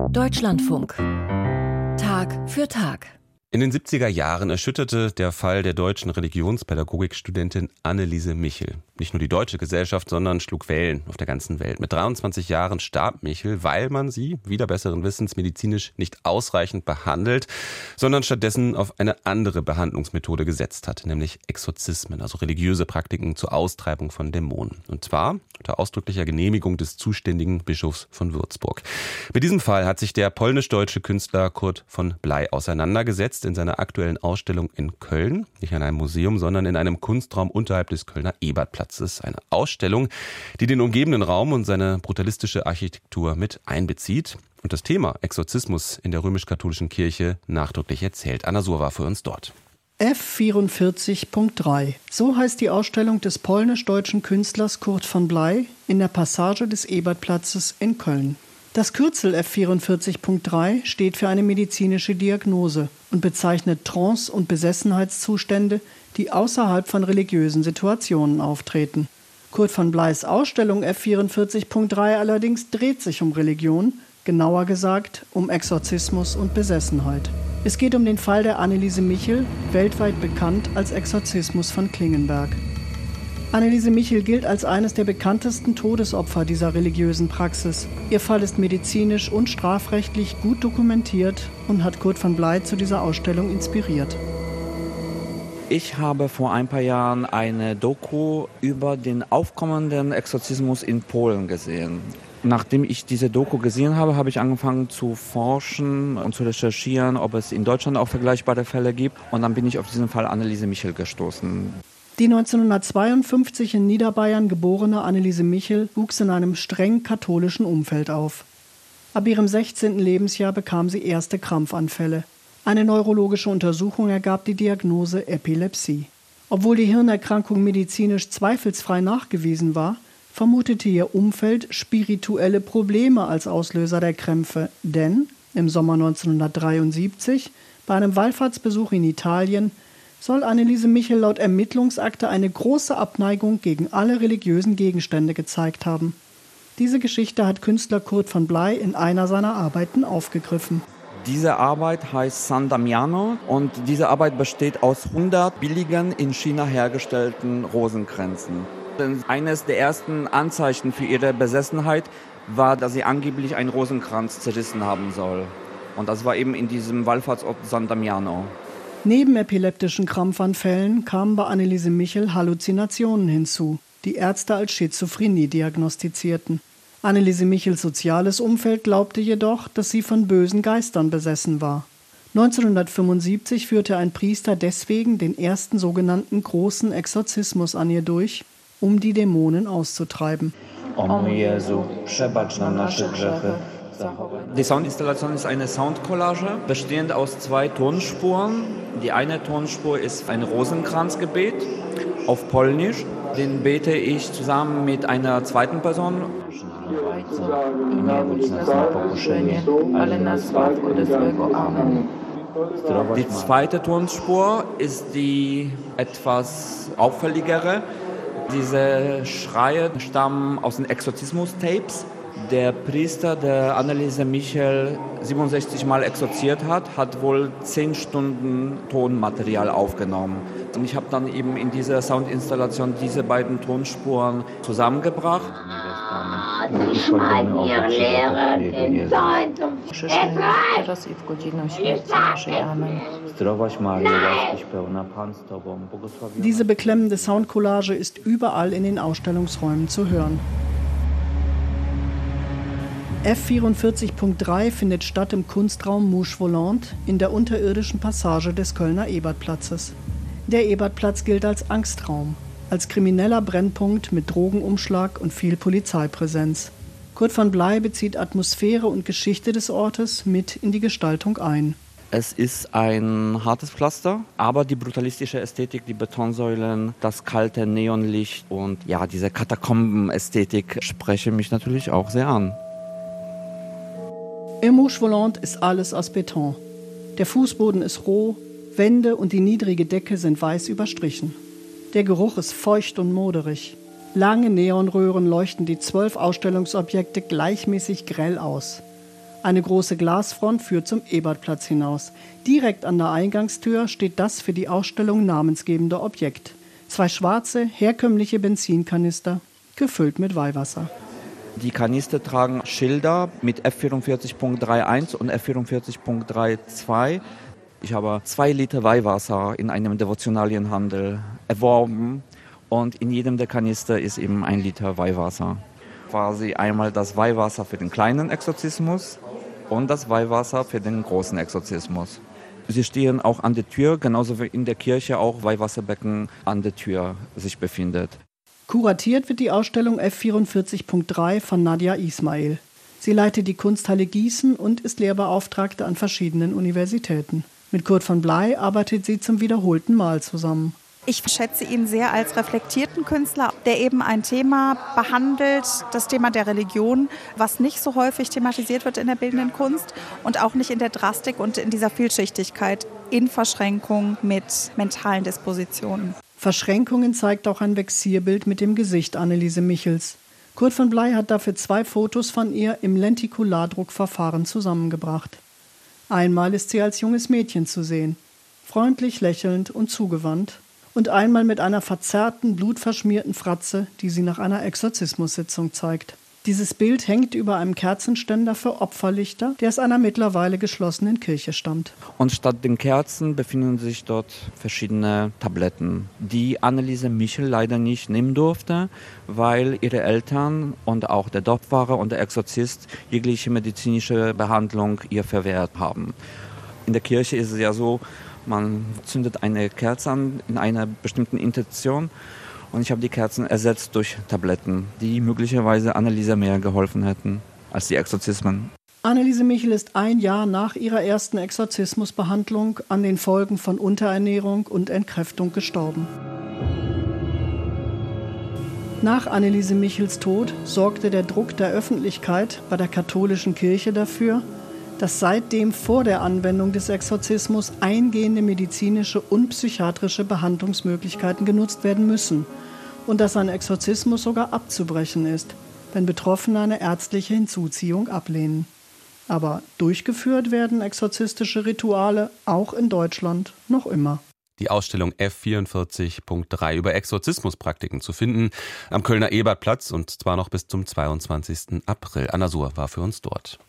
Deutschlandfunk. Tag für Tag. In den 70er Jahren erschütterte der Fall der deutschen Religionspädagogikstudentin Anneliese Michel. Nicht nur die deutsche Gesellschaft, sondern schlug Wellen auf der ganzen Welt. Mit 23 Jahren starb Michel, weil man sie, wider besseren Wissens, medizinisch nicht ausreichend behandelt, sondern stattdessen auf eine andere Behandlungsmethode gesetzt hat, nämlich Exorzismen, also religiöse Praktiken zur Austreibung von Dämonen. Und zwar unter ausdrücklicher Genehmigung des zuständigen Bischofs von Würzburg. Mit diesem Fall hat sich der polnisch-deutsche Künstler Kurt von Bley auseinandergesetzt in seiner aktuellen Ausstellung in Köln. Nicht in einem Museum, sondern in einem Kunstraum unterhalb des Kölner Ebertplatzes. Eine Ausstellung, die den umgebenden Raum und seine brutalistische Architektur mit einbezieht und das Thema Exorzismus in der römisch-katholischen Kirche nachdrücklich erzählt. Anna Suhr war für uns dort. F44.3. So heißt die Ausstellung des polnisch-deutschen Künstlers Kurt von Bley in der Passage des Ebertplatzes in Köln. Das Kürzel F44.3 steht für eine medizinische Diagnose und bezeichnet Trance- und Besessenheitszustände, die außerhalb von religiösen Situationen auftreten. Kurt von Bleys Ausstellung F44.3 allerdings dreht sich um Religion, genauer gesagt um Exorzismus und Besessenheit. Es geht um den Fall der Anneliese Michel, weltweit bekannt als Exorzismus von Klingenberg. Anneliese Michel gilt als eines der bekanntesten Todesopfer dieser religiösen Praxis. Ihr Fall ist medizinisch und strafrechtlich gut dokumentiert und hat Kurt von Bley zu dieser Ausstellung inspiriert. Ich habe vor ein paar Jahren eine Doku über den aufkommenden Exorzismus in Polen gesehen. Nachdem ich diese Doku gesehen habe, habe ich angefangen zu forschen und zu recherchieren, ob es in Deutschland auch vergleichbare Fälle gibt. Und dann bin ich auf diesen Fall Anneliese Michel gestoßen. Die 1952 in Niederbayern geborene Anneliese Michel wuchs in einem streng katholischen Umfeld auf. Ab ihrem 16. Lebensjahr bekam sie erste Krampfanfälle. Eine neurologische Untersuchung ergab die Diagnose Epilepsie. Obwohl die Hirnerkrankung medizinisch zweifelsfrei nachgewiesen war, vermutete ihr Umfeld spirituelle Probleme als Auslöser der Krämpfe, denn im Sommer 1973, bei einem Wallfahrtsbesuch in Italien, soll Anneliese Michel laut Ermittlungsakte eine große Abneigung gegen alle religiösen Gegenstände gezeigt haben. Diese Geschichte hat Künstler Kurt von Bley in einer seiner Arbeiten aufgegriffen. Diese Arbeit heißt San Damiano und diese Arbeit besteht aus 100 billigen, in China hergestellten Rosenkränzen. Eines der ersten Anzeichen für ihre Besessenheit war, dass sie angeblich einen Rosenkranz zerrissen haben soll. Und das war eben in diesem Wallfahrtsort San Damiano. Neben epileptischen Krampfanfällen kamen bei Anneliese Michel Halluzinationen hinzu, die Ärzte als Schizophrenie diagnostizierten. Anneliese Michels soziales Umfeld glaubte jedoch, dass sie von bösen Geistern besessen war. 1975 führte ein Priester deswegen den ersten sogenannten großen Exorzismus an ihr durch, um die Dämonen auszutreiben. Die Soundinstallation ist eine Soundcollage, bestehend aus 2 Tonspuren. Die eine Tonspur ist ein Rosenkranzgebet auf Polnisch. Den bete ich zusammen mit einer zweiten Person. Die zweite Tonspur ist die etwas auffälligere. Diese Schreie stammen aus den Exorzismus-Tapes. Der Priester, der Anneliese Michel 67 Mal exorziert hat, hat wohl 10 Stunden Tonmaterial aufgenommen. Und ich habe dann eben in dieser Soundinstallation diese beiden Tonspuren zusammengebracht. Diese beklemmende Soundcollage ist überall in den Ausstellungsräumen zu hören. F44.3 findet statt im Kunstraum Mouche Volante in der unterirdischen Passage des Kölner Ebertplatzes. Der Ebertplatz gilt als Angstraum, als krimineller Brennpunkt mit Drogenumschlag und viel Polizeipräsenz. Kurt von Bley bezieht Atmosphäre und Geschichte des Ortes mit in die Gestaltung ein. Es ist ein hartes Pflaster, aber die brutalistische Ästhetik, die Betonsäulen, das kalte Neonlicht und ja, diese Katakomben-Ästhetik sprechen mich natürlich auch sehr an. Im Mouche Volante ist alles aus Beton. Der Fußboden ist roh, Wände und die niedrige Decke sind weiß überstrichen. Der Geruch ist feucht und moderig. Lange Neonröhren leuchten die 12 Ausstellungsobjekte gleichmäßig grell aus. Eine große Glasfront führt zum Ebertplatz hinaus. Direkt an der Eingangstür steht das für die Ausstellung namensgebende Objekt. 2 schwarze, herkömmliche Benzinkanister, gefüllt mit Weihwasser. Die Kanister tragen Schilder mit F44.31 und F44.32. Ich habe 2 Liter Weihwasser in einem Devotionalienhandel erworben und in jedem der Kanister ist eben 1 Liter Weihwasser. Quasi einmal das Weihwasser für den kleinen Exorzismus und das Weihwasser für den großen Exorzismus. Sie stehen auch an der Tür, genauso wie in der Kirche auch Weihwasserbecken an der Tür sich befindet. Kuratiert wird die Ausstellung F44.3 von Nadja Ismail. Sie leitet die Kunsthalle Gießen und ist Lehrbeauftragte an verschiedenen Universitäten. Mit Kurt von Bley arbeitet sie zum wiederholten Mal zusammen. Ich schätze ihn sehr als reflektierten Künstler, der eben ein Thema behandelt, das Thema der Religion, was nicht so häufig thematisiert wird in der bildenden Kunst und auch nicht in der Drastik und in dieser Vielschichtigkeit in Verschränkung mit mentalen Dispositionen. Verschränkungen zeigt auch ein Vexierbild mit dem Gesicht Anneliese Michels. Kurt von Bley hat dafür 2 Fotos von ihr im Lentikulardruckverfahren zusammengebracht. Einmal ist sie als junges Mädchen zu sehen, freundlich lächelnd und zugewandt. Und einmal mit einer verzerrten, blutverschmierten Fratze, die sie nach einer Exorzismussitzung zeigt. Dieses Bild hängt über einem Kerzenständer für Opferlichter, der aus einer mittlerweile geschlossenen Kirche stammt. Und statt den Kerzen befinden sich dort verschiedene Tabletten, die Anneliese Michel leider nicht nehmen durfte, weil ihre Eltern und auch der Dorfpfarrer und der Exorzist jegliche medizinische Behandlung ihr verwehrt haben. In der Kirche ist es ja so, man zündet eine Kerze an in einer bestimmten Intention und ich habe die Kerzen ersetzt durch Tabletten, die möglicherweise Anneliese mehr geholfen hätten als die Exorzismen. Anneliese Michel ist 1 Jahr nach ihrer ersten Exorzismusbehandlung an den Folgen von Unterernährung und Entkräftung gestorben. Nach Anneliese Michels Tod sorgte der Druck der Öffentlichkeit bei der katholischen Kirche dafür, dass seitdem vor der Anwendung des Exorzismus eingehende medizinische und psychiatrische Behandlungsmöglichkeiten genutzt werden müssen und dass ein Exorzismus sogar abzubrechen ist, wenn Betroffene eine ärztliche Hinzuziehung ablehnen. Aber durchgeführt werden exorzistische Rituale auch in Deutschland noch immer. Die Ausstellung F44.3 über Exorzismuspraktiken zu finden am Kölner Ebertplatz und zwar noch bis zum 22. April. Anna Suhr war für uns dort.